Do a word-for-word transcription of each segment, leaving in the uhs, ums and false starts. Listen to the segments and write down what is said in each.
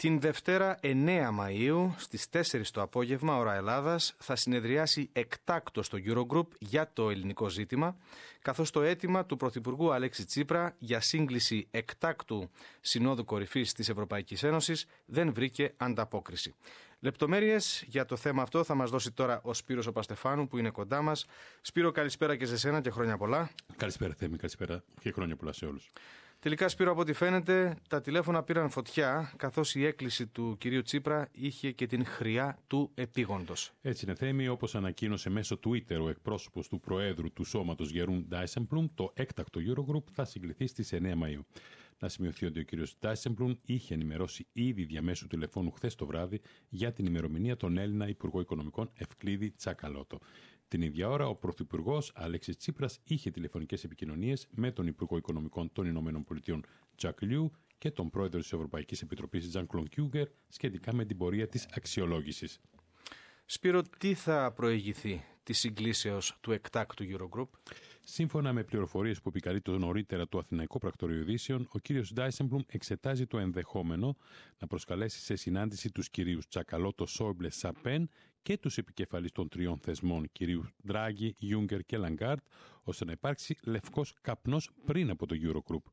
Την Δευτέρα εννέα Μαΐου στις τέσσερις το απόγευμα ώρα Ελλάδας θα συνεδριάσει εκτάκτος το Eurogroup για το ελληνικό ζήτημα, καθώς το αίτημα του Πρωθυπουργού Αλέξη Τσίπρα για σύγκληση εκτάκτου Συνόδου Κορυφής της Ευρωπαϊκής Ένωσης δεν βρήκε ανταπόκριση. Λεπτομέρειες για το θέμα αυτό θα μας δώσει τώρα ο Σπύρος ο Παστεφάνου που είναι κοντά μας. Σπύρο, καλησπέρα και σε σένα και χρόνια πολλά. Καλησπέρα Θέμη, καλησπέρα και χρόνια πολλά σε όλους. Τελικά, Σπύρο, από ό,τι φαίνεται, τα τηλέφωνα πήραν φωτιά, καθώς η έκκληση του κυρίου Τσίπρα είχε και την χρειά του επίγοντος. Έτσι είναι, Θέμη, όπως ανακοίνωσε μέσω Twitter ο εκπρόσωπος του Προέδρου του Σώματος Γερούν Ντάισεμπλουμ, το έκτακτο Eurogroup θα συγκληθεί στις εννέα Μαΐου. Να σημειωθεί ότι ο κύριος Ντάισεμπλουμ είχε ενημερώσει ήδη διαμέσου τηλεφώνου χθες το βράδυ για την ημερομηνία τον Έλληνα Υπουργό Οικονομικών Ευκλήδη Τσακαλώτο. Την ίδια ώρα, ο Πρωθυπουργός Αλέξης Τσίπρας είχε τηλεφωνικές επικοινωνίες με τον Υπουργό Οικονομικών των Ηνωμένων Πολιτειών Τζακ Λιου και τον Πρόεδρο της Ευρωπαϊκής Επιτροπής Τζαν Κλοντ Γιούγκερ σχετικά με την πορεία της αξιολόγησης. Σπύρο, τι θα προηγηθεί της συγκλήσεως του εκτάκτου Eurogroup? Σύμφωνα με πληροφορίες που επικαλεί το νωρίτερα το Αθηναϊκό Πρακτορείο Ειδήσεων, ο κύριος Ντάισεμπλουμ εξετάζει το ενδεχόμενο να προσκαλέσει σε συνάντηση τους κυρίους Τσακαλώτο, Σόιμπλε, Σαπέν και τους επικεφαλείς των τριών θεσμών, κυρίους Ντράγκη, Γιούγκερ και Λαγκάρτ, ώστε να υπάρξει λευκός καπνός πριν από το Eurogroup.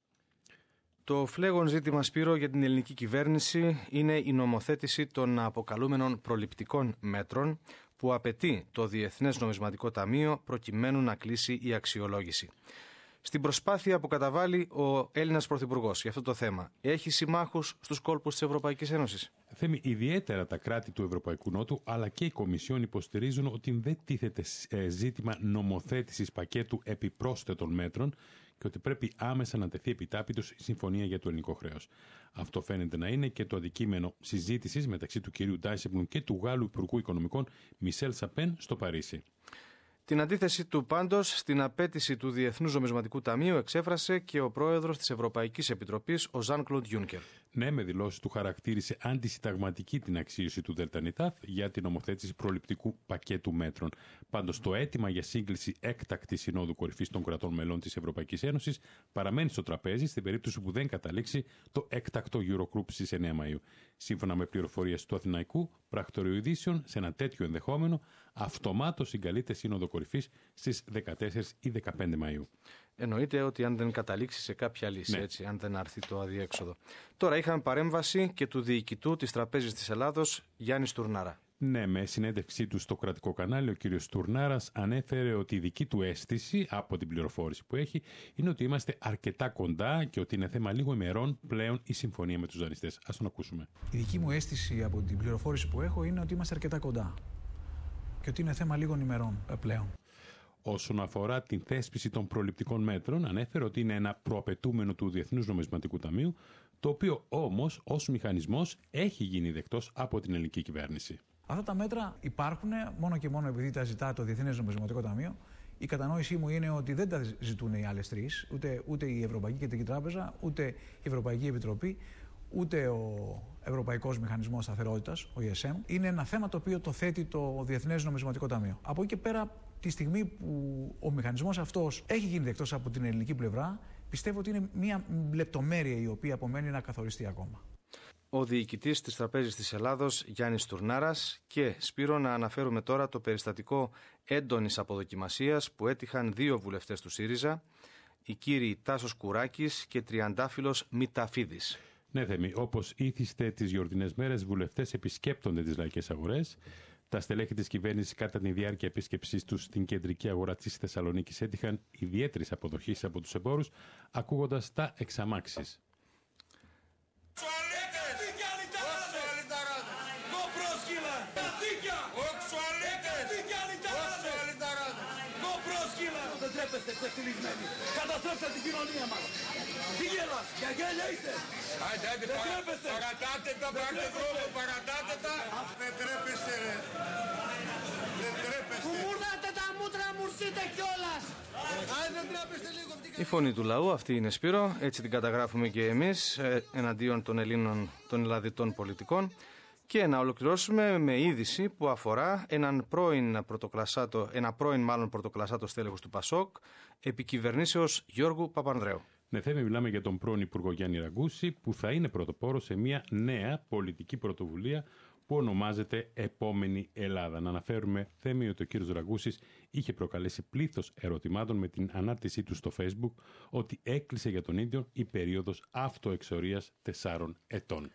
Το φλέγον ζήτημα, Σπύρο, για την ελληνική κυβέρνηση είναι η νομοθέτηση των αποκαλούμενων προληπτικών μέτρων που απαιτεί το Διεθνές Νομισματικό Ταμείο προκειμένου να κλείσει η αξιολόγηση. Στην προσπάθεια που καταβάλει ο Έλληνας Πρωθυπουργός για αυτό το θέμα, έχει συμμάχους στους κόλπους της Ευρωπαϊκής Ένωσης? Θέμη, ιδιαίτερα τα κράτη του Ευρωπαϊκού Νότου αλλά και η Κομισιόν υποστηρίζουν ότι δεν τίθεται ζήτημα νομοθέτησης πακέτου επιπρόσθετων μέτρων και ότι πρέπει άμεσα να τεθεί επιτάπητος η συμφωνία για το ελληνικό χρέος. Αυτό φαίνεται να είναι και το αντικείμενο συζήτησης μεταξύ του κυρίου Ντάισεμπλουμ και του Γάλλου Υπουργού Οικονομικών Μισελ Σαπέν στο Παρίσι. Την αντίθεση του πάντως στην απέτηση του Διεθνούς Νομισματικού Ταμείου εξέφρασε και ο πρόεδρος της Ευρωπαϊκής Επιτροπής, ο Ζαν Κλοντ Γιούνκερ. Ναι, με δηλώσεις του χαρακτήρισε αντισυνταγματική την αξίωση του ΔΕΛΤΑ για την νομοθέτηση προληπτικού πακέτου μέτρων. Πάντως, το αίτημα για σύγκληση έκτακτης συνόδου κορυφής των κρατών μελών της Ευρωπαϊκής Ένωσης παραμένει στο τραπέζι στην περίπτωση που δεν καταλήξει το έκτακτο Eurogroup στις εννέα Μαΐου. Σύμφωνα με πληροφορίες του Αθηναϊκού Πρακτορείου Ειδήσεων, σε ένα τέτοιο ενδεχόμενο, αυτομάτως συγκαλείται σύνοδο κορυφής στις δεκατέσσερις ή δεκαπέντε Μαΐου. Εννοείται ότι αν δεν καταλήξει σε κάποια λύση, ναι. έτσι, αν δεν αρθεί το αδιέξοδο. Τώρα είχαμε παρέμβαση και του διοικητού της Τραπέζης της Ελλάδος, Γιάννη Στουρνάρα. Ναι, με συνέντευξή του στο κρατικό κανάλι, ο κύριος Στουρνάρας ανέφερε ότι η δική του αίσθηση, από την πληροφόρηση που έχει, είναι ότι είμαστε αρκετά κοντά και ότι είναι θέμα λίγο ημερών πλέον η συμφωνία με τους δανειστές. Ας τον ακούσουμε. Η δική μου αίσθηση από την πληροφόρηση που έχω είναι ότι είμαστε αρκετά κοντά και ότι είναι θέμα λίγων ημερών πλέον. Όσον αφορά την θέσπιση των προληπτικών μέτρων, ανέφερε ότι είναι ένα προαπαιτούμενο του Διεθνούς Νομισματικού Ταμείου, το οποίο όμως ως μηχανισμός έχει γίνει δεκτός από την ελληνική κυβέρνηση. Αυτά τα μέτρα υπάρχουν μόνο και μόνο επειδή τα ζητά το Διεθνές Νομισματικό Ταμείο. Η κατανόησή μου είναι ότι δεν τα ζητούν οι άλλες τρεις, ούτε, ούτε η Ευρωπαϊκή Κεντρική Τράπεζα, ούτε η Ευρωπαϊκή Επιτροπή, ούτε ο Ευρωπαϊκός Μηχανισμός Σταθερότητας, ο ι ες εμ. Είναι ένα θέμα το οποίο το θέτει το Διεθνές Νομισματικό Ταμείο. Από εκεί και πέρα, τη στιγμή που ο μηχανισμός αυτός έχει γίνει δεκτός από την ελληνική πλευρά, πιστεύω ότι είναι μια λεπτομέρεια η οποία απομένει να καθοριστεί ακόμα. Ο διοικητής της Τραπέζης της Ελλάδος, Γιάννης Στουρνάρας, και Σπύρο, να αναφέρουμε τώρα το περιστατικό έντονης αποδοκιμασίας που έτυχαν δύο βουλευτές του ΣΥΡΙΖΑ, οι κύριοι Τάσος Κουράκης και Τριαντάφυλλος Μηταφίδης. Ναι, Θέμη, όπως ήθιστε τις γιορτινές μέρες, βουλευτές επισκέπτονται τις λαϊκές αγορές. Τα στελέχη της κυβέρνησης κατά τη διάρκεια επίσκεψής τους στην κεντρική αγορά της Θεσσαλονίκης έτυχαν ιδιαίτερης αποδοχής από τους εμπόρους, ακούγοντας τα εξαμάξεις. Καταστρέψτε την κοινωνία μας. Τι γελάς, για γέλια είστε. Άντε, άντε, παρατάτε τα, πάρτε δρόμο, παρατάτε τα. Δεν τρέπεστε, ρε. Δεν τρέπεστε. Μου μουρνάτε τα μούτρα, μουρσείτε κιόλας. Αν δεν τρέπεστε λίγο. Η φωνή του λαού, αυτή είναι, Σπύρο, έτσι την καταγράφουμε και εμείς εναντίον των Ελλήνων, των Ελλαδιτών πολιτικών. Και να ολοκληρώσουμε με είδηση που αφορά έναν πρώην πρωτοκλασσάτο, ένα πρώην μάλλον πρωτοκλασσάτο στέλεχος του Πασόκ, επικυβερνήσεως Γιώργου Παπανδρέου. Ναι, Θέμη, μιλάμε για τον πρώην Υπουργό Γιάννη Ραγκούση, που θα είναι πρωτοπόρο σε μια νέα πολιτική πρωτοβουλία που ονομάζεται Επόμενη Ελλάδα. Να αναφέρουμε, Θέμη, ότι ο κύριος Ραγκούσης είχε προκαλέσει πλήθος ερωτημάτων με την ανάρτησή του στο Facebook ότι έκλεισε για τον ίδιο η περίοδος αυτοεξορίας τεσσάρων ετών.